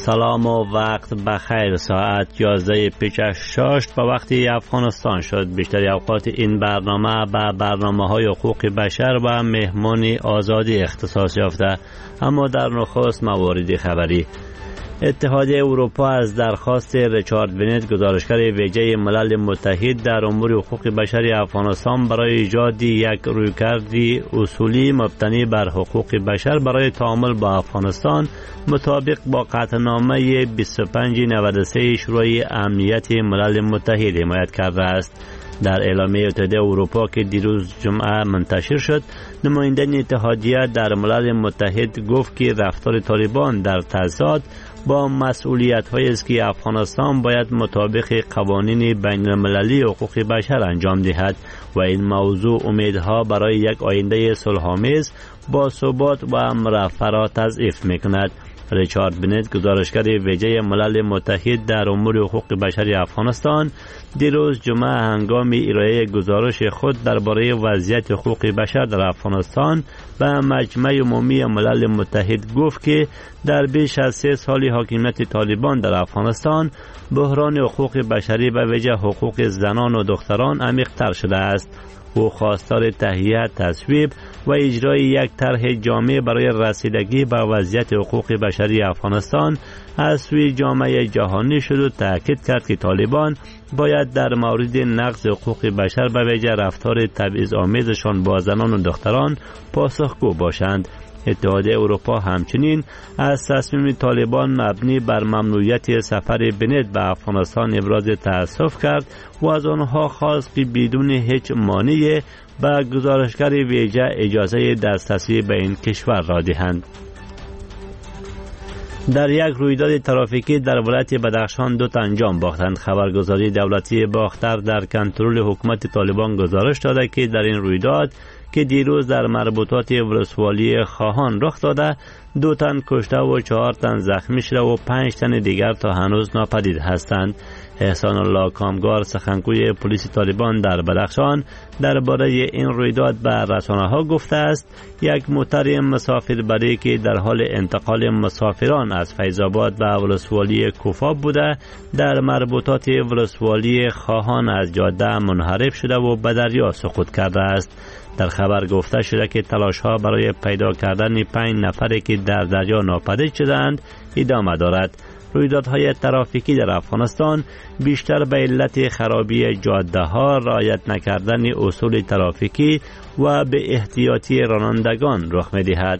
سلام و وقت بخیر. ساعت 11:56 به وقت افغانستان شد. بیشتر اوقات این برنامه به برنامه‌های حقوق بشر و مهمانی آزادی اختصاص یافته. اما در نخست موارد خبری. اتحادیه اروپا از درخواست ریچارد بنت، گزارشگر ویژه ملل متحد در امور حقوق بشر افغانستان، برای ایجاد یک رویکرد اصولی مبتنی بر حقوق بشر برای تعامل با افغانستان مطابق با قطعنامه 2593 شورای امنیت ملل متحد حمایت کرده است. در اعلامیه اتحادیه اروپا که دیروز جمعه منتشر شد، نماینده اتحادیه در ملل متحد گفت که رفتار طالبان در تضاد با مسئولیت‌هایی است که افغانستان باید مطابق قوانین بین المللی حقوق بشر انجام دهد و این موضوع امیدها برای یک آینده صلح‌آمیز با ثبات و مرفه را تضعیف می‌کند. ریچارد بنت، گزارشگر ویژه ملل متحد در امور حقوق بشر افغانستان، دیروز جمعه هنگام ارائه گزارش خود درباره وضعیت حقوق بشر در افغانستان به مجمع عمومی ملل متحد گفت که در بیش از 3 سال حاکمیت طالبان در افغانستان بحران حقوق بشری و ویژه حقوق زنان و دختران عمیق‌تر شده است. او خواستار تهیه، تصویب و اجرای یک طرح جامع برای رسیدگی به وضعیت حقوق بشری افغانستان از سوی جامعه جهانی شد و تاکید کرد که طالبان باید در مورد نقض حقوق بشر به ویژه رفتار تبعیض‌آمیزشان با زنان و دختران پاسخگو باشند. اتحادیه اروپا همچنین از تصمیم طالبان مبنی بر ممنوعیت سفر بنت به افغانستان ابراز تأسف کرد و از آنها خواست که بدون هیچ مانعی به گزارشگر ویژه اجازه دسترسی به این کشور را دهند. در یک رویداد ترافیکی در ولایت بدخشان 2 تن جان باختند. خبرگزاری دولتی باختر در کنترل حکومت طالبان گزارش داده که در این رویداد که دیروز در مربوطات ولسوالی خواهان رخ داده 2 تن کشته و 4 تن زخمی شده و 5 تن دیگر تا هنوز ناپدید هستند. احسان الله کامگار، سخنگوی پلیس طالبان در بدخشان، درباره این رویداد به رسانه‌ها گفته است یک موتر مسافربری که در حال انتقال مسافران از فیض‌آباد به ولسوالی کوفا بوده در مربوطات ولسوالی خواهان از جاده منحرف شده و به دریا سقوط کرده است. در خبر گفته شده که تلاش‌ها برای پیدا کردن 5 نفری که در دریا ناپدید شدند ادامه دارد. رویدادهای ترافیکی در افغانستان بیشتر به علت خرابی جاده‌ها، رعایت نکردن اصول ترافیکی و به احتیاطی رانندگان رخ می‌دهد.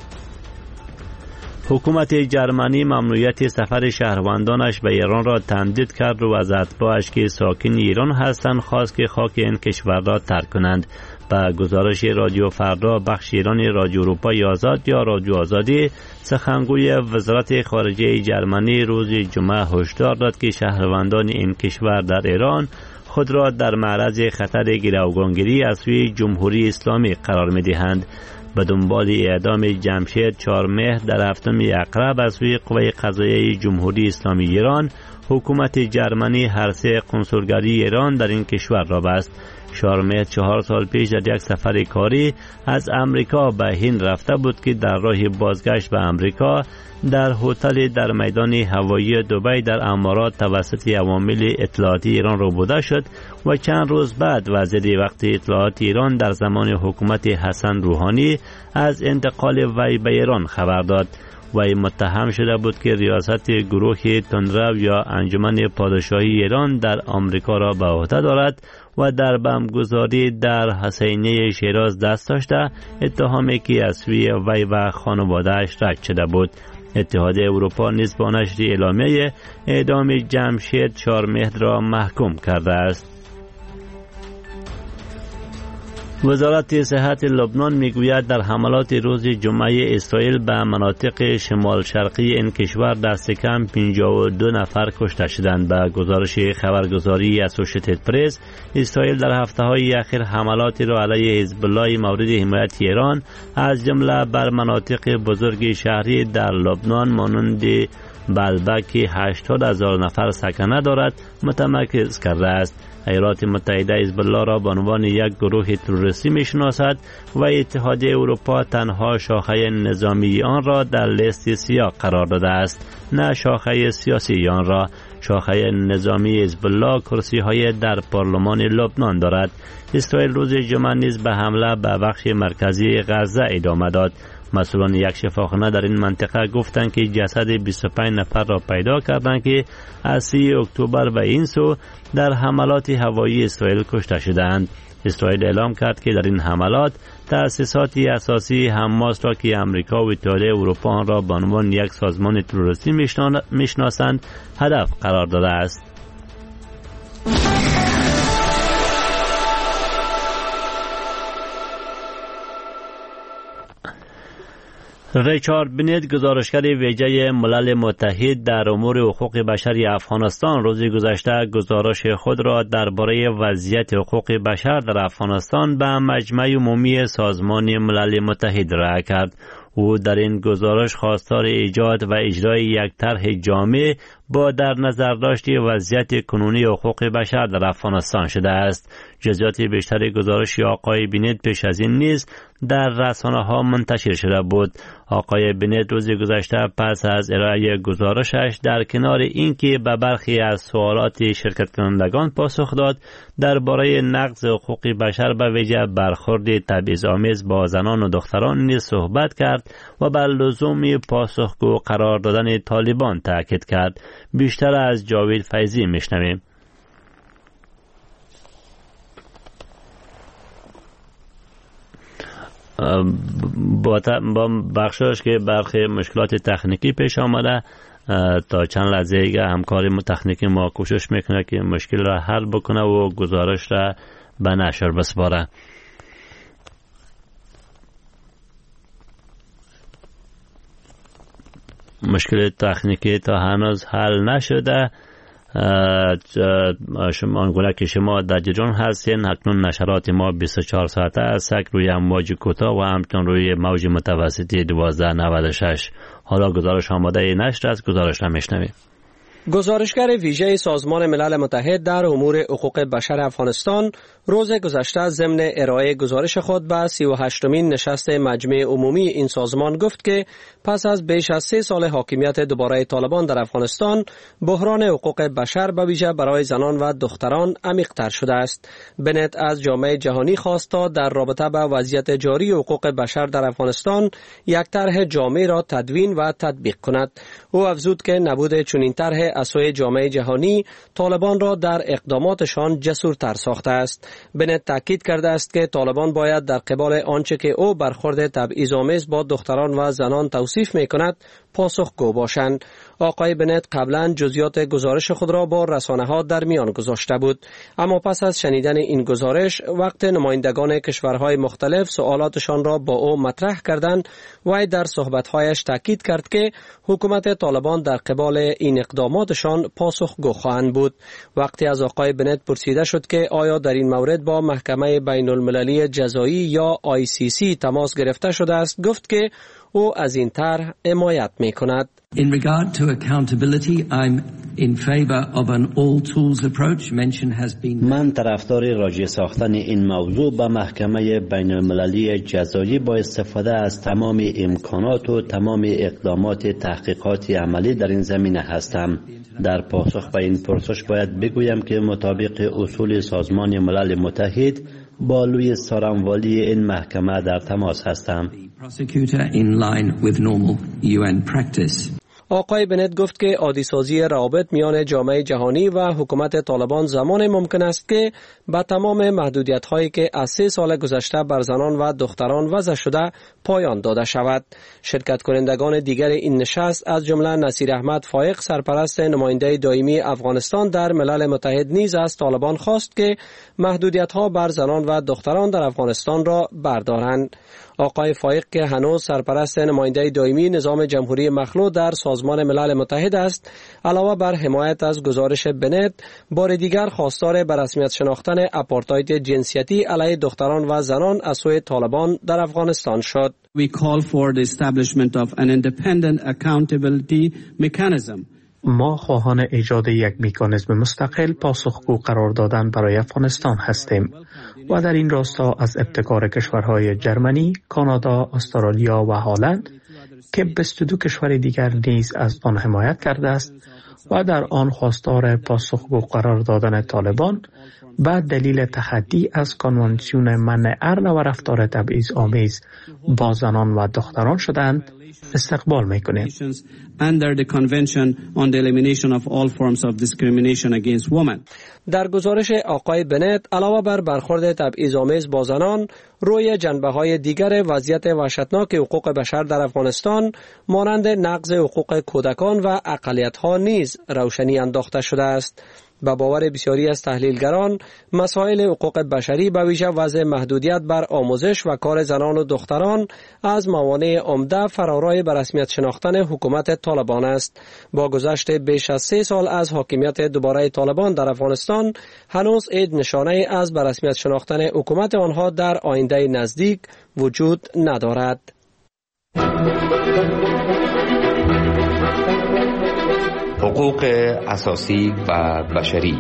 حکومت جرمنی ممنوعیت سفر شهروندانش به ایران را تمدید کرد و از اتباعش که ساکن ایران هستند خواست که خاک این کشور را ترک کنند. با گزارش رادیو فردا بخش ایرانی رادیو اروپای آزاد یا رادیو آزادی، سخنگوی وزارت خارجه جرمنی روز جمعه هشدار داد که شهروندان این کشور در ایران خود را در معرض خطر گروگانگیری از سوی جمهوری اسلامی قرار می‌دهند. به دنبال اعدام جمشید چهارمهر در 7 اقرب از سوی قوه قضاییه جمهوری اسلامی ایران، حکومت جرمنی هر 3 کنسولگری ایران در این کشور را بست. چهارمهر 4 سال پیش در یک سفر کاری از امریکا به هند رفته بود که در راه بازگشت به امریکا در هتل در میدان هوایی دبی در امارات توسط عوامل اطلاعاتی ایران ربوده شد و چند روز بعد وزیر وقت اطلاعات ایران در زمان حکومت حسن روحانی از انتقال وی به ایران خبر داد. وی متهم شده بود که ریاست گروه تندرو یا انجمن پادشاهی ایران در آمریکا را به عهده دارد و در بمبگذاری در حسینیه شیراز دست داشته، اتهامی که از سوی وی و خانواده‌اش رد شده بود. اتحادیه اروپا نیز با نشر اعلامیه اعدام جمشید چهارمهر را محکوم کرده است. وزارت صحت لبنان میگوید در حملات روز جمعه اسرائیل به مناطق شمال شرقی این کشور دست کم 52 نفر کشته شدند. به گزارش خبرگزاری اسوشیتد پرس، اسرائیل در هفته‌های اخیر حملاتی را علیه حزب الله مورد حمایت ایران از جمله بر مناطق بزرگ شهری در لبنان مانند بلبک که 80,000 نفر سکنه دارد متمرکز کرده است. ایالات متحده حزب الله را به عنوان یک گروه تروریستی میشناسد و اتحادیه اروپا تنها شاخه نظامی آن را در لیست سیاه قرار داده است، نه شاخه سیاسی آن را. شاخه نظامی حزب الله کرسی های در پارلمان لبنان دارد. اسرائیل روز جمعه نیز به حمله به بخش مرکزی غزه ادامه داد. مسئولان یک شفاخانه در این منطقه گفتند که جسد 25 نفر را پیدا کردند که از 3 اکتبر و این سو در حملات هوایی اسرائیل کشته شدند. اسرائیل اعلام کرد که در این حملات تأسیسات اساسی حماس را که امریکا و اتحادیه اروپا آن را به عنوان یک سازمان تروریستی میشناسند هدف قرار داده است. ریچارد بنت، گزارشگر ویژه ملل متحد در امور حقوق بشر افغانستان، روز گذشته گزارش خود را درباره وضعیت حقوق بشر در افغانستان به مجمع عمومی سازمان ملل متحد رأی کرد. او در این گزارش خواستار ایجاد و اجرای یک طرح جامع با در نظر داشت وضعیت کنونی حقوق بشر در افغانستان شده است. جزئیات بیشتر گزارش آقای بنت پیش از این نیز در رسانه‌ها منتشر شده بود. آقای بنت روز گذشته پس از ارائه گزارشش در کنار اینکه به برخی از سوالات شرکت کنندگان پاسخ داد، درباره نقض حقوق بشر به ویژه برخورد تبعیض‌آمیز با زنان و دختران نیز صحبت کرد و بر لزوم پاسخگو قرار دادن طالبان تاکید کرد. بیشتر از جاوید فیضی میشنویم. با بخشش که برخی مشکلات تکنیکی پیش آمده، تا چند لحظه دیگه همکار تکنیکی ما کوشش میکنه که مشکل را حل بکنه و گزارش را به نشر بسپاره. مشکل تکنیکی تا هنوز حل نشده. شما آنگونه که شما در جریان هستین، اکنون نشرات ما 24 ساعته است روی امواج کوتاه و همچنین روی موج متوسطی 1296. حالا گزارش آماده نشر است، گزارش را میشنویم. گزارشگر ویژه سازمان ملل متحد در امور حقوق بشر افغانستان روز گذشته ضمن ارائه گزارش خود به 38مین نشست مجمع عمومی این سازمان گفت که پس از بیش از 3 سال حاکمیت دوباره طالبان در افغانستان، بحران حقوق بشر به ویژه برای زنان و دختران عمیق‌تر شده است. بنت از جامعه جهانی خواست تا در رابطه با وضعیت جاری حقوق بشر در افغانستان یک طرح جامع را تدوین و تطبیق کند. او افزود که نبود چنین طرح از سوی جامعه جهانی طالبان را در اقداماتشان جسورتر ساخته است. بنت تاکید کرده است که طالبان باید در قبال آنچه که او برخورد تبعیض‌آمیز با دختران و زنان توصیف می‌کند پاسخگو باشند. آقای بنت قبلا جزئیات گزارش خود را با رسانه‌ها در میان گذاشته بود، اما پس از شنیدن این گزارش وقت نمایندگان کشورهای مختلف سوالاتشان را با او مطرح کردند و در صحبت‌هایش تاکید کرد که حکومت طالبان در قبال این اقداماتشان پاسخگو خواهند بود. وقتی از آقای بنت پرسیده شد که آیا در این مورد با محکمه بین المللی جزایی یا ICC تماس گرفته شده است، گفت که او از این طرح حمایت می‌کند. In regard to accountability, I'm in favor of an all tools approach. Mention has been. من طرفدار راجع ساختن این موضوع به محکمه بین المللی جزایی با استفاده از تمام امکانات و تمام اقدامات تحقیقاتی عملی در این زمینه هستم. در پاسخ به این پرسش باید بگویم که مطابق اصول سازمان ملل متحد با لوی سارنوالی این محکمه در تماس هستم. آقای بنت گفت که عادی‌سازی روابط میان جامعه جهانی و حکومت طالبان زمان ممکن است که با تمام محدودیت‌هایی که از 3 سال گذشته بر زنان و دختران وضع شده پایان داده شود. شرکت کنندگان دیگر این نشست از جمله نصیر احمد فایق، سرپرست نماینده دائمی افغانستان در ملل متحد، نیز از طالبان خواست که محدودیت‌ها بر زنان و دختران در افغانستان را بردارند. آقای فایق که هنوز سرپرست نماینده دائمی نظام جمهوری مخلوع در سازمان ملل متحد است، علاوه بر حمایت از گزارش بنت، بار دیگر خواستار به رسمیت شناختن آپارتاید جنسیتی علیه دختران و زنان از سوی طالبان در افغانستان شد. We call for the establishment of an independent accountability mechanism ما خواهان ایجاد یک مکانیزم مستقل پاسخگو قرار دادن برای افغانستان هستیم و در این راستا از ابتکار کشورهای جرمنی، کانادا، استرالیا و هلند که 22 کشور دیگر نیز از آن حمایت کرده است و در آن خواستار پاسخگو قرار دادن طالبان به دلیل تحدی از کنوانسیون منع ارن و رفتار تبعیض‌آمیز با زنان و دختران شدند استقبال می‌کنیم. در گزارش آقای بنت علاوه بر برخورد تبعیض‌آمیز با زنان، روی جنبه‌های دیگر وضعیت وحشتناک حقوق بشر در افغانستان مانند نقض حقوق کودکان و اقلیت‌ها نیز روشنی انداخته شده است. به باور بسیاری از تحلیلگران، مسائل حقوق بشری به ویژه وضع محدودیت بر آموزش و کار زنان و دختران از موانع عمده فرارای به رسمیت شناختن حکومت طالبان است. با گذشت بیش از 3 سال از حاکمیت دوباره طالبان در افغانستان، هنوز هیچ نشانه از به رسمیت شناختن حکومت آنها در آینده نزدیک وجود ندارد. حقوق اساسی و بشری.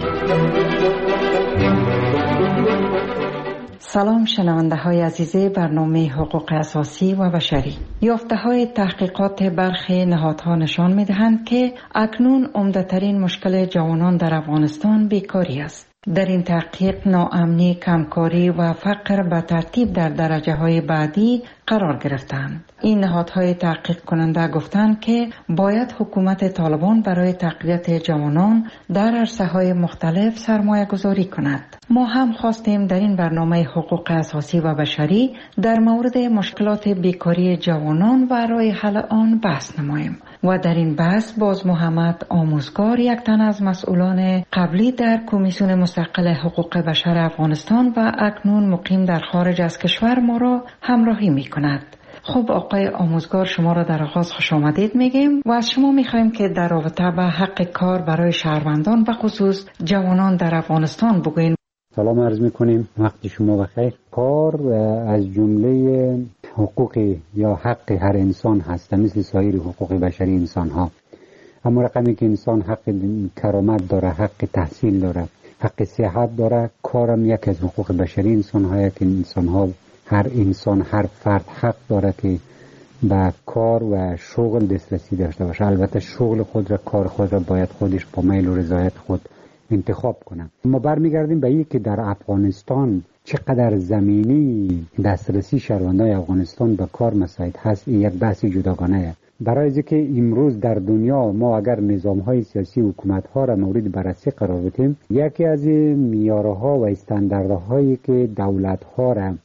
سلام شنونده های عزیز برنامه حقوق اساسی و بشری. یافته های تحقیقات برخی نهادها نشان می دهند که اکنون عمده‌ترین مشکل جوانان در افغانستان بیکاری است. در این تحقیق ناامنی، کمکاری و فقر به ترتیب در درجه های بعدی قرار گرفتند. این نهادهای تحقیق کننده گفتند که باید حکومت طالبان برای تقویت جوانان در عرصه‌های مختلف سرمایه گذاری کند. ما هم خواستیم در این برنامه حقوق اساسی و بشری در مورد مشکلات بیکاری جوانان و راه حل آن بحث نماییم. و در این بحث باز محمد آموزگار، یک تن از مسئولان قبلی در کمیسیون مستقل حقوق بشر افغانستان و اکنون مقیم در خارج از کشور، ما را همراهی می کند. خب آقای آموزگار، شما را در آغاز خوش آمدید میگیم و از شما میخوایم که در رابطه با حق کار برای شهروندان و خصوص جوانان در افغانستان بگوین. سلام عرض میکنیم، وقت شما بخیر. کار از جمله حقوق یا حق هر انسان هست، مثل سایر حقوق بشری انسان ها. اما رقمی که انسان حق کرامت داره، حق تحصیل داره، حق صحت داره، کارم یک از حقوق بشری انسان ها که انسان ها، هر انسان، هر فرد حق داره که به کار و شغل دسترسی داشته باشه. البته شغل خود را، کار خود را باید خودش با میل و رضایت خود انتخاب کنه. ما برمیگردیم به این که در افغانستان چقدر زمینی دسترسی شهروندان افغانستان به کار مساعد هست، این یک بحث جداگانه است. برای اینکه امروز در دنیا ما اگر نظام‌های سیاسی حکومت‌ها را مورد بررسی قرار بدیم، یکی از معیارها و استانداردهایی که دولت‌ها را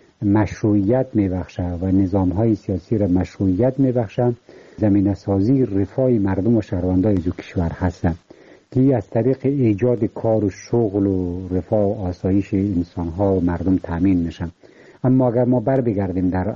مشروعیت می‌بخشه و نظام‌های سیاسی را مشروعیت می‌بخشه، زمینه‌سازی رفاه مردم و شهروندان از کشور هستند که از طریق ایجاد کار و شغل و رفاه و آسایش انسان‌ها و مردم تامین میشن. اما اگر ما بگردیم در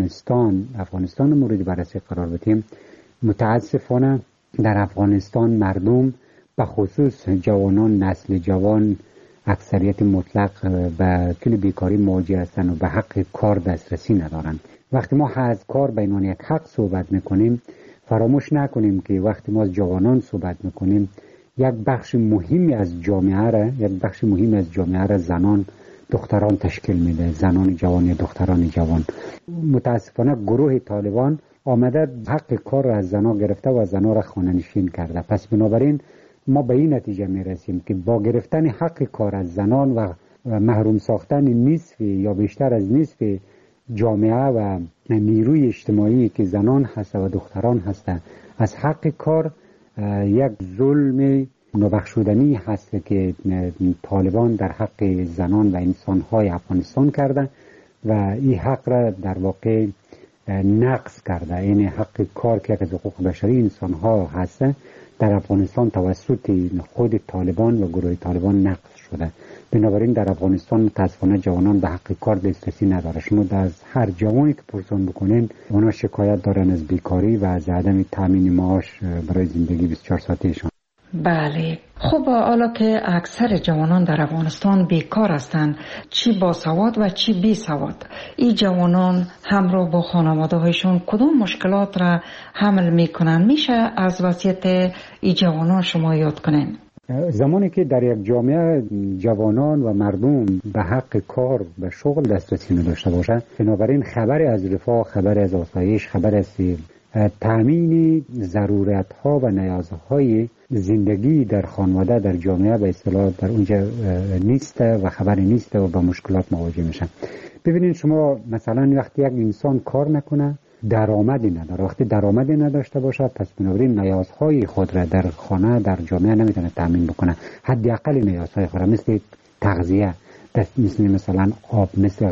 افغانستان مورد بررسی قرار بدیم، متاسفانه در افغانستان مردم به خصوص جوانان، نسل جوان، اکثریت مطلق به کل بیکاری مواجه هستند و به حق کار دسترسی ندارند. وقتی ما از کار به عنوان یک حق صحبت میکنیم، فراموش نکنیم که وقتی ما از جوانان صحبت میکنیم، یک بخش مهمی از جامعه را زنان، دختران تشکیل میده. زنان جوان یا دختران جوان. متاسفانه گروه طالبان آمده حق کار را از زنان گرفته و زنان را خانه‌نشین کرده. پس بنابراین ما به این نتیجه میرسیم که با گرفتن حق کار از زنان و محروم ساختن نصف یا بیشتر از نصف جامعه و نیروی اجتماعی که زنان هست و دختران هست از حق کار، یک ظلم نابخشودنی هست که طالبان در حق زنان و انسان‌های افغانستان کرده و این حق را در واقع نقض کرده. این حق کار که از حقوق بشری انسان‌ها هست در افغانستان توسط خود طالبان و گروه طالبان نقض شده. بنابراین در افغانستان متاسفانه جوانان به حق کار دسترسی نداره. شما از هر جوانی که پرسان بکنین، اونا شکایت دارن از بیکاری و از عدم تامین معاش برای زندگی 24 ساعتهشان. بله. خب حالا که اکثر جوانان در افغانستان بیکار هستند، چی باسواد و چی بی سواد، این جوانان همراه با خانواده هایشون کدام مشکلات را حمل میکنن؟ میشه از وضعیت این جوانان شما یاد کنین؟ زمانی که در یک جامعه جوانان و مردم به حق کار و شغل دسترسی نداشته باشند، بنابراین خبری از رفاه، خبری از آسایش، خبری از تامین ضرورت‌ها و نیازهای زندگی در خانواده، در جامعه به اصطلاح در اونجا نیست و خبری نیست و با مشکلات مواجه میشن. ببینید شما مثلا وقتی یک انسان کار نکنه، درآمدی نداره، وقتی درآمدی نداشته باشه، پس بنابراین نیازهای خود را در خانه، در جامعه نمیتونه تامین بکنه. حداقل نیازهای خود را مثل تغذیه، مثلا آب، مثل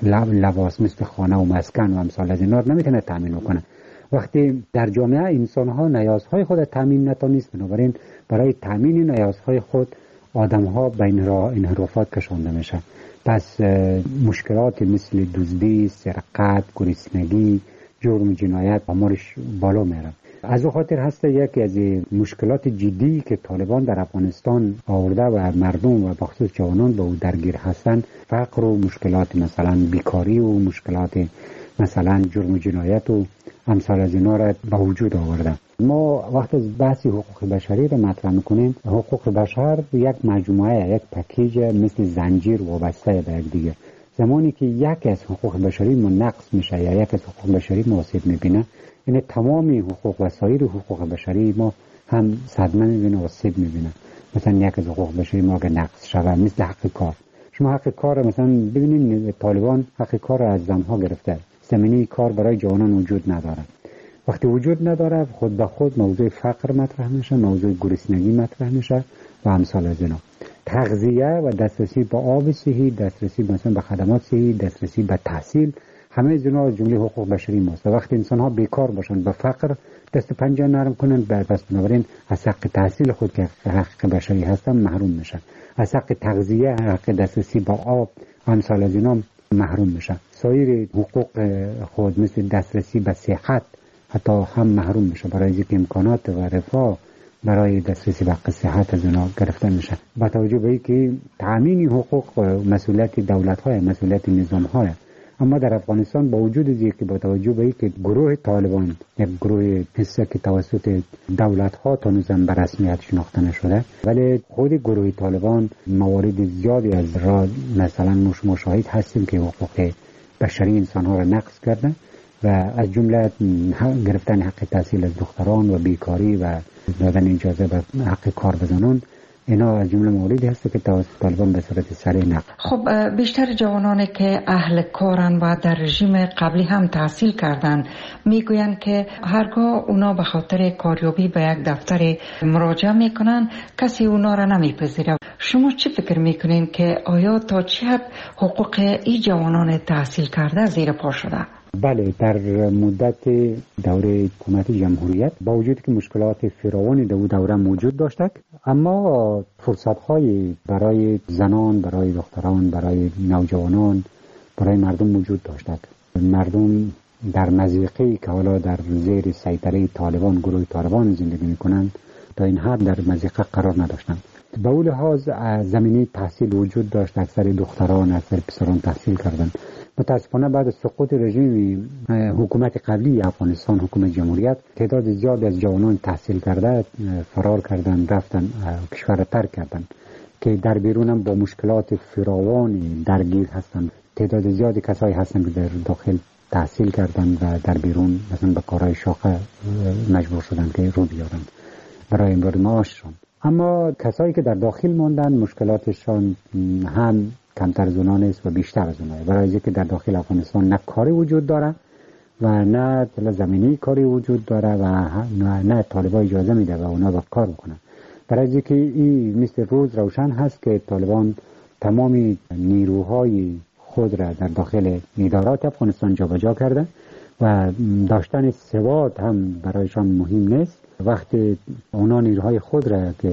لباس، مثل خانه و مسکن و امثال از اینا نمیتونه تامین بکنه. وقتی در جامعه انسان‌ها نیازهای خود تامین نتونست، بنابراین برای تامین نیازهای خود آدم‌ها به انحرافات کشانده میشه. پس مشکلات مثل دزدی، سرقت، گرسنگی، جرم، جنایت آمارش بالا میره. از او خاطر هست یکی از مشکلات جدی که طالبان در افغانستان آورده و مردم و بخصوص جوانان با او درگیر هستند، فقر و مشکلات مثلا بیکاری و مشکلات مثلا جرم و جنایت و امثال از اینا را به وجود آورده. ما وقت از بحث حقوق بشری را مطرح میکنیم، حقوق بشر یک مجموعه، یک پکیج مثل زنجیر وابسته به یک دیگه. زمانی که یک از حقوق بشری ما نقص میشه یا یک از حقوق بشری ما آسیب میبینه، این تمام حقوق و سایر حقوق بشری ما هم صدمه میبینه و آسیب میبینه. مثلا یک از حقوق بشری ما اگه نقص شود، مثل حق کار. شما حق کار مثلا ببینید طالبان حق کار از زنها گرفته، زمینه کار برای جوانان وجود نداره. وقتی وجود نداره، خود به خود موضوع فقر مطرح میشه، موضوع گرسنگی مطرح میشه و امثال از اینا. تغذیه و دسترسی به آب صحی، دسترسی مثلا به خدمات صحی، دسترسی به تحصیل، همه از اینا جمله حقوق بشری ماست. وقتی انسان ها بیکار باشن، به فقر دست پنجه نرم کنن، پس بنابراین از حق تحصیل خود که حق بشری هستن محروم میشن. از حق تغذیه، حق دسترسی به آب و امثال از اینا محروم میشن. سایر حقوق خود مثل دسترسی به صحت حتی هم محروم میشه، برای اینکه امکانات و رفاه برای دسترسی به صحت از اونا گرفته میشه. با توجه به اینکه تامین حقوق مسئولیت دولت‌های، مسئولیت نظام‌های، اما در افغانستان با وجود از اینکه با توجه به اینکه گروه طالبان یک گروه هست که توسط دولت‌ها تا هنوز به رسمیت شناخته نشده، ولی خود گروه طالبان موارد زیادی از را مثلا مشاهد هستیم که حقوق بشری انسان‌ها را نقض کرده و از جمله گرفتن حق تحصیل از دختران و بیکاری و دادن اجازه به حق کار به زنان، اینا از جمله موردی هست که توسط طالبان به صورت سریع نقض. خب بیشتر جوانانی که اهل کارن و در رژیم قبلی هم تحصیل کردن میگویند که هرگاه اونا به خاطر کاریابی به یک دفتر مراجعه میکنن، کسی اونا را نمیپذیره. شما چی فکر میکنین که آیا تا چه حد حقوق این جوانان تحصیل کرده زیر پا شده؟ بله، در مدت دوره حکومت جمهوریت با وجود که مشکلات فراوانی در دوره موجود داشتند، اما فرصت‌های برای زنان، برای دختران، برای نوجوانان، برای مردم وجود داشتند. مردم در مضیقه‌ای که حالا در زیر سیطره طالبان، گروه طالبان زندگی می‌کنند، تا این حد در مضیقه قرار نداشتند. به اون لحاظ زمینه تحصیل وجود داشت، اکثر دختران، اکثر پسران تحصیل کردند. متاسفانه بعد از سقوط رژیم حکومت قبلی افغانستان، حکومت جمهوریت، تعداد زیاد از جوانان تحصیل کرده فرار کردن، رفتن کشور ترک کردن که در بیرون هم با مشکلات فراوانی درگیر هستند. تعداد زیادی کسایی هستند که در داخل تحصیل کردن و در بیرون مثلا به کارهای شاخه مجبور شدن که رو بیارن برای امرار معاششون. اما کسایی که در داخل ماندن مشکلاتشان هم کمتر از اونها نیست و بیشتر از اونها، برای اینکه در داخل افغانستان نه کاری وجود داره و نه زمینی کاری وجود داره و نه طالبان اجازه میده و اونا با کار بکنن. برای اینکه این مثل روز روشن هست که طالبان تمامی نیروهای خود را در داخل ادارات افغانستان جابجا کرده و داشتن سواد هم برایشان مهم نیست. وقتی اونا نیروهای خود را که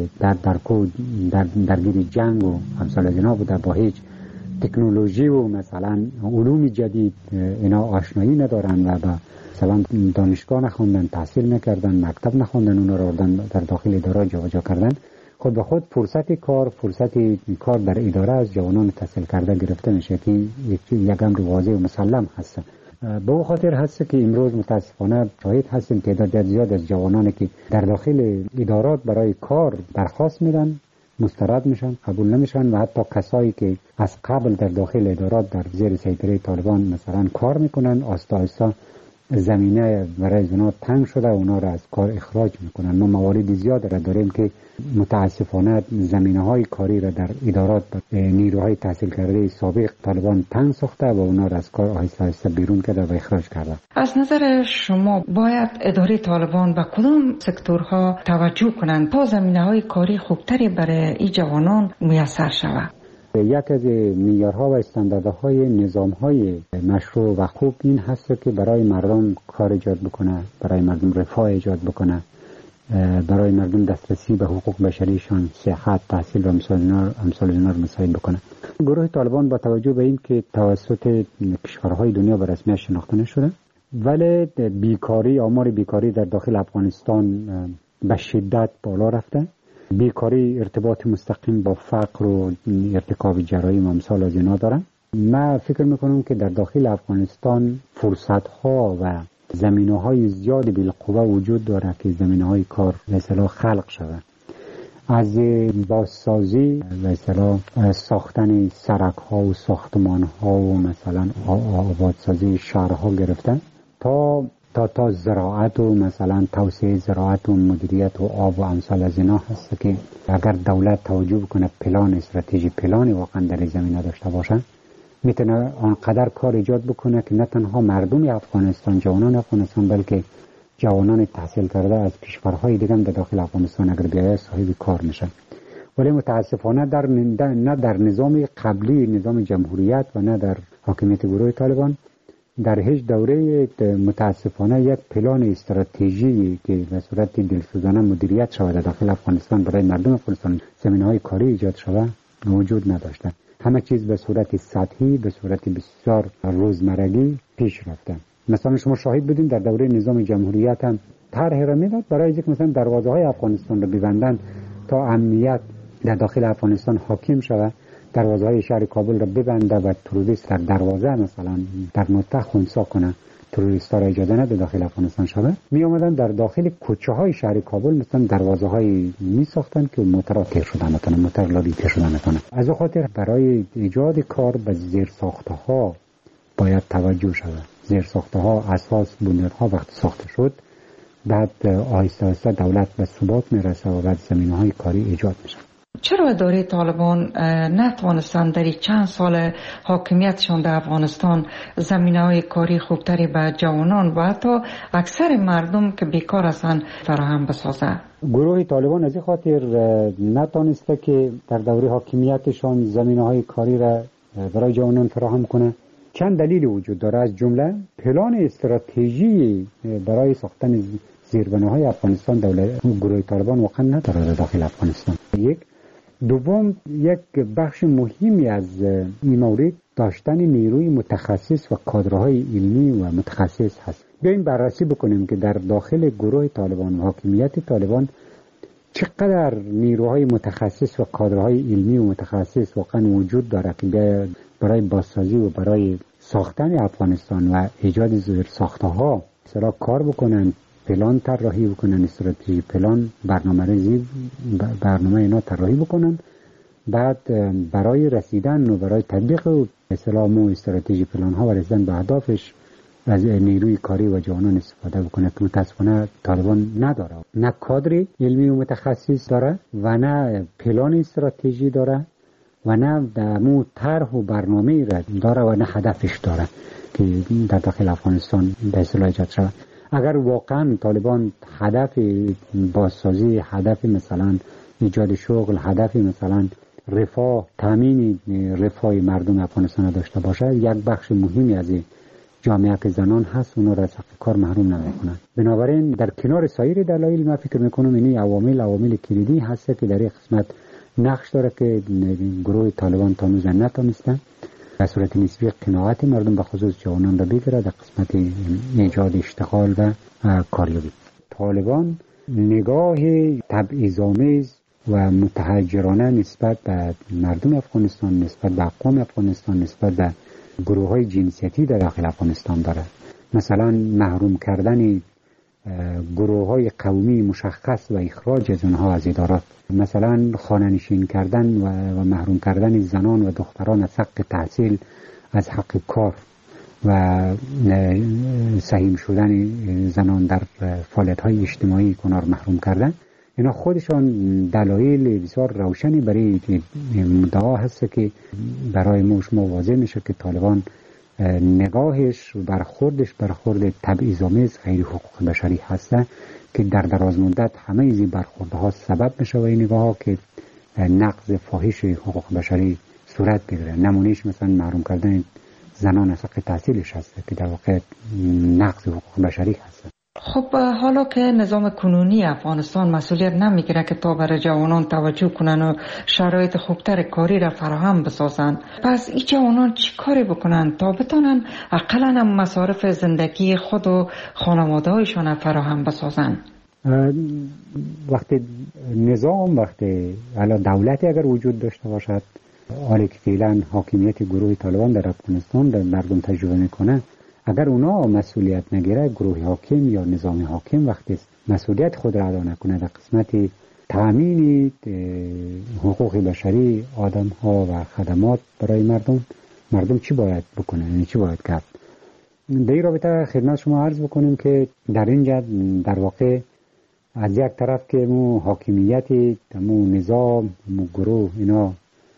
درگیر جنگ و امثال از اینا بوده، با هیچ تکنولوژی و مثلا علوم جدید اینا آشنایی ندارن و با مثلا دانشگاه نخوندن، تحصیل نکردن، مکتب نخوندن، اونا رو در داخل اداره جابجا کردن. خود به خود فرصت کار در اداره از جوانان تحصیل کرده گرفته میشه که یک امر واضح و مسلم هست. به او خاطر هست که امروز متاسفانه شاهد هستیم تعداد زیاد از جوانانی که در داخل ادارات برای کار درخواست میدن، مسترد میشن، قبول نمیشن و حتی کسایی که از قبل در داخل ادارات در زیر سیطره طالبان مثلا کار میکنن، آستا آستا زمینه برای اونا تنگ شده، اونا را از کار اخراج میکنن. ما موارد زیاد را داریم که متاسفانه زمینه های کاری را در ادارات نیروهای تحصیل کرده سابق طالبان تنگ ساخته و اونا را از کار آهسته آهسته بیرون کرده و اخراج کرده. از نظر شما باید اداره طالبان به کدام سکتورها توجه کنند تا زمینه های کاری خوبتری برای این جوانان میسر شود؟ یک از معیارها و استانداردهای نظامهای مشروع و خوب این هست که برای مردم کار ایجاد بکنه، برای مردم رفاه ایجاد بکنه، برای مردم دسترسی به حقوق بشریشان، صحت، تحصیل و امثال اینا رو مساعد بکنه. گروه طالبان با توجه به این که توسط کشورهای دنیا به رسمیت شناخته نشده، ولی آمار بیکاری در داخل افغانستان به شدت بالا رفته. بیکاری ارتباط مستقیم با فقر و ارتکاب جرایم و امثال از اینا دارن. من فکر میکنم که در داخل افغانستان فرصت‌ها و زمینه‌های زیادی بالقوه وجود داره که زمینه‌های کار به اصطلاح خلق شود. از بازسازی به اصطلاح ساختن سرک‌ها و ساختمان‌ها و مثلا آبادسازی شهرها گرفتن تا زراعت و مثلا توسعه زراعت و مدیریت و آب و امثال از اینا هست که اگر دولت توجه بکنه استراتژی واقعا در زمینه داشته باشه، میتونه آنقدر کار ایجاد بکنه که نه تنها مردم افغانستان، جوانان افغانستان، بلکه جوانان تحصیل کرده از کشورهای دیگه هم در داخل افغانستان اگر بیاید صاحب کار میشن. ولی متاسفانه نه در نظام قبلی، نظام جمهوریت و نه در حاکمیت گروه طالبان در هیچ دوره متاسفانه یک پلان استراتژی که به صورت دلسوزانه مدیریت شود در داخل افغانستان برای مردم افغانستان زمینه‌های کاری ایجاد شود وجود نداشته. همه چیز به صورت سطحی، به صورت بسیار روزمرگی پیش رفته. مثلا شما شاهد بودین در دوره نظام جمهوریت هم طرح را میداد برای اینکه مثلا دروازه‌های افغانستان را ببندن تا امنیت در داخل افغانستان حاکم شود، دروازه‌های شهر کابل را ببنده و تروریست در دروازه مثلا در نقطه خنثی کنه، تروریستا را اجازه نده داخل افغانستان شود. می اومدن در داخل کوچه‌های شهر کابل مثلا دروازه‌های می ساختن که موتورها تیر شدن نتونه، موتور لابی تیر شدن نتونه. از اون خاطر برای ایجاد کار به زیرساخت‌ها باید توجه شود. زیرساخت‌ها اساس بنیادها وقت ساخته شد، بعد آهسته آهسته دولت به ثبات میرسه و بعد زمینه‌های کاری ایجاد میشه. چرا اداره طالبان نتوانستند در چند سال حاکمیتشان در افغانستان زمینه‌های کاری خوبتری به جوانان و حتی اکثر مردم که بیکار هستند فراهم بسازد؟ گروه طالبان از این خاطر نتوانسته که در دوره حاکمیتشان زمینه‌های کاری را برای جوانان فراهم کنه. چند دلیل وجود داره، از جمله پلان استراتژی برای ساختن زیربناهای افغانستان گروه طالبان واقعا نداره در داخل افغانستان. دوم، یک بخش مهمی از این مورد داشتن نیروی متخصص و کادرهای علمی و متخصص هست. بیاییم بررسی بکنیم که در داخل گروه طالبان و حاکمیت طالبان چقدر نیروهای متخصص و کادرهای علمی و متخصص واقعا وجود داره که برای بازسازی و برای ساختن افغانستان و ایجاد زیرساخت‌ها مثلا کار بکنن، پلان طراحی بکنن، استراتژی پلان، برنامه اینا طراحی بکنن، بعد برای رسیدن و برای تطبیق اسلام و استراتژی پلان ها و رسیدن به اهدافش از نیروی کاری و جوانان استفاده بکنه که متاسفانه طالبان نداره. نه کادر علمی و متخصص داره و نه پلان استراتژی داره و نه دمو طرح و برنامه داره و نه هدفش داره که در داخل افغانستان به اصطلاح ایجاد شود. اگر واقعا طالبان هدف بازسازی، هدف مثلا ایجاد شغل، هدف مثلا رفاه، تامین رفاه مردم افغانستان داشته باشه، یک بخش مهمی از جامعه که زنان هست اونا را از کار محروم نمیکنن. بنابراین در کنار سایر دلایل من فکر میکنم این عوامل کلیدی هست که در این قسمت نقش داره که گروه طالبان تا هنوز نتونسته به صورت نسبی قناعت مردم به خصوص جوانان را بگیره در قسمت ایجاد اشتغال و کاریابی. طالبان نگاه تبعیض‌آمیز و متحجرانه نسبت به مردم افغانستان، نسبت به اقوام افغانستان، نسبت به گروه‌های جنسیتی در داخل افغانستان دارد. مثلا محروم کردن گروه‌های قومی مشخص و اخراج از اونها از ادارات، مثلا خانه‌نشین کردن و محروم کردن زنان و دختران از حق تحصیل، از حق کار و سهیم شدن زنان در فعالیت‌های اجتماعی کنار محروم کردن. اینا خودشان دلایل بسیار روشنی برای مدعا هست که برای ما واضح میشه که طالبان نگاهش برخورد تبعیض‌آمیز غیر حقوق بشری هسته که در دراز مدت همه این برخوردها سبب میشه و این نگاه‌ها که نقض فاحش حقوق بشری صورت بگیره. نمونهش مثلا محروم کردن زنان از حق تحصیلش هست که در واقع نقض حقوق بشری هست. خب حالا که نظام کنونی افغانستان مسئولیت نمیگیره که تا برای جوانان توجه کنن و شرایط خوبتر کاری را فراهم بسازن، پس این جوانان چی کاری بکنن تا بتونن اقلا هم مصارف زندگی خود و خانواده هایشان فراهم بسازن؟ وقتی دولتی اگر وجود داشته باشد، حالی که فعلا حاکمیت گروه طالبان در افغانستان در مردم تجربه میکنه، اگر اونا مسئولیت نگیره، گروه حاکم یا نظام حاکم وقتی مسئولیت خود را ادا نکنه در قسمت تأمین حقوق بشری آدم ها و خدمات برای مردم چی باید بکنه، یعنی چی باید کرد؟ در این رابطه خدمت شما عرض بکنیم که در اینجا در واقع از یک طرف که مو حاکمیت مو نظام مو گروه اینا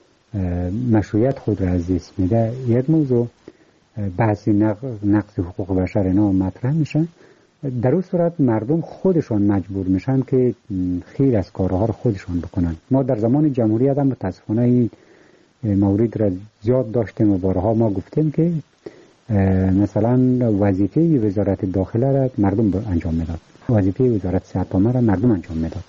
مشروعیت خود را از دست میده، یک موضوع بحث نقض حقوق بشر اینا مطرح میشن. در اون صورت مردم خودشان مجبور میشن که خیلی از کارها رو خودشان بکنن. ما در زمان جمهوریت هم متاسفانه این مورد را زیاد داشتیم و بارها ما گفتیم که مثلا وظیفه وزارت داخله را مردم انجام میداد، وظیفه وزارت صحت عامه را مردم انجام میداد.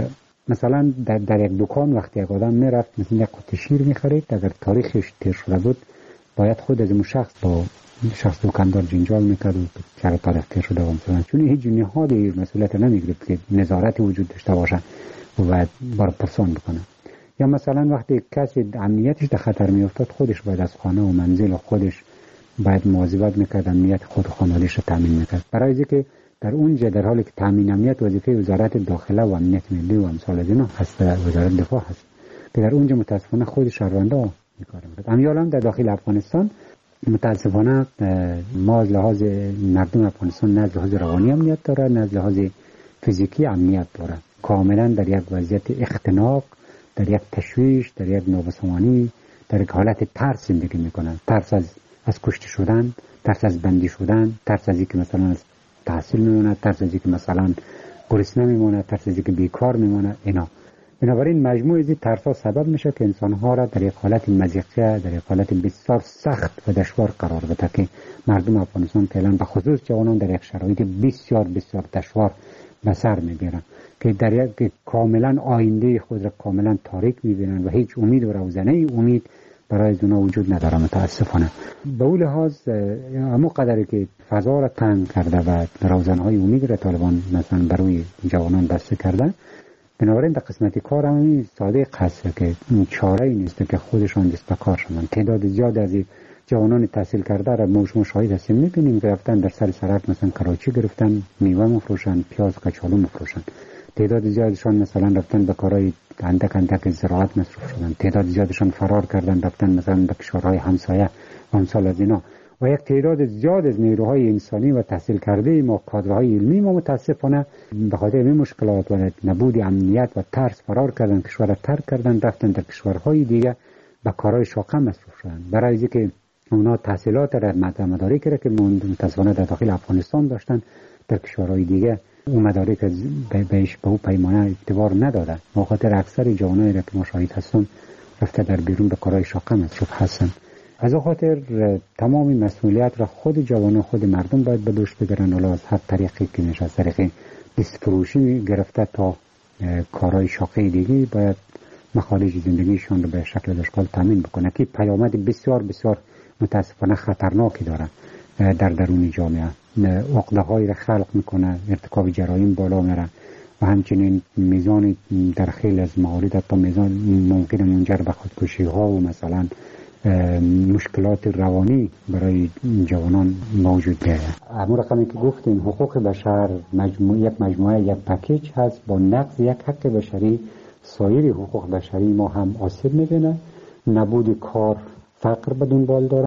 مثلا در یک دکان وقتی یک آدم میرفت مثلا یک قطعه شیر میخرید، اگر تاریخش تیر شده بود باید خود از اون شخص با شخص دکاندار جنجال میکرد و چرا تاریخ تیر شده و مثلا، چون هیچ نهادی مسئولیت نمیگرفت که نظارت وجود داشته باشه و باید بار پرسان بکنه. یا مثلا وقتی کسی امنیتش در خطر میافتاد، خودش باید از خانه و منزل و خودش باید مواظبت میکرد، امنیت خود و خانواده‌اش رو تامین میکرد. برای اینکه در اونجا در حالی که تامین امنیت وظیفه وزارت داخله و امنیت ملی و امثال از اینا هست، وزارت دفاع هست، که در اونجا متاسفانه خود شهروندا میکاره. امیالا در داخل افغانستان متاسفانه ما از لحاظ مردم افغانستان نه از لحاظ روانی امنیت داره، نه از لحاظ فیزیکی امنیت داره. کاملا در یک وضعیت اختناق، در یک تشویش، در یک نابسامانی، در یک حالت ترس زندگی میکنن. ترس از کشته شدن، ترس از بندی شدن، ترس از اینکه مثلا از تحصیل میمونه، ترس از اینکه مثلا گرسنه میمونه، ترس از اینکه بیکار میمونه. بنابراین مجموع از این ترس‌ها سبب میشه که انسان‌ها را در یک حالت مضیقه، در یک حالت بسیار سخت و دشوار قرار بده که مردم افغانستان فعلا به خصوص جوانان در یک شرایط بسیار بسیار دشوار به سر میبرن که در یک کاملا آینده خود را کاملا تاریک میبینن و هیچ امید و روزنه امید برای اونا وجود نداره متاسفانه. به اون لحاظ همون قدری که فضا را تنگ کرده و روزنه‌های امید را طالبان مثلا برای جوانان بسته کردن، بنابراین در قسمت کار هم ساده هست که چاره‌ای نیست که خودشان دست به کار شدن. تعداد زیاد از جوانان تحصیل کرده را ما شاهد هستیم، می‌بینیم که رفتن در سرک مثلا کراچی گرفتن، میوه می‌فروشن، پیاز کچالو می‌فروشن. تعداد زیادشان مثلا رفتن به کارهای اندک زراعت مصروف شدن. تعداد زیادشان فرار کردن رفتن مثلا به کشورهای همسایه و امثال از اینا. و یک تعداد زیاد از نیروهای انسانی و تحصیل کرده ما، کادرهای علمی ما متاسفانه به خاطر این مشکلات و نبود امنیت و ترس فرار کردن، کشور را ترک کردن، رفتن در کشورهای دیگه به کارهای شاقه مصروف شدن. برای اینکه اونا تحصیلات را مدارک را که متاسفانه در داخل افغانستان داشتن در کشورهای دیگه اون مدارک بهش به اون پیمانه اعتبار نداده. به خاطر اکثر جوانایی را که مشاهد هستن رفته در بیرون به کارهای شاقه مصروف هستن. از اون خاطر تمام مسئولیت را خود جوانان، خود مردم باید به دوش بگیرن. حالا از هر طریقی که میشه، از طریق دستفروشی گرفته تا کارهای شاقه دیگه، باید مخارج زندگیشان رو به شکل و اشکال تامین بکنه که پیامد بسیار بسیار متاسفانه خطرناکی داره در درون جامعه. عقده‌هایی را خلق میکنه، ارتکاب جرایم بالا میره و همچنین میزان در خیلی از موارد حتی میزان ممکنه منجر به خودکشی ها و مثلا مشکلات روانی برای جوانان موجود گردد. اما رقمی که گفتیم حقوق بشر یک مجموعه یک پکیج هست. با نقض یک حق بشری سایر حقوق بشری ما هم آسیب میبینه. نبود کار فقر به دنبال داره.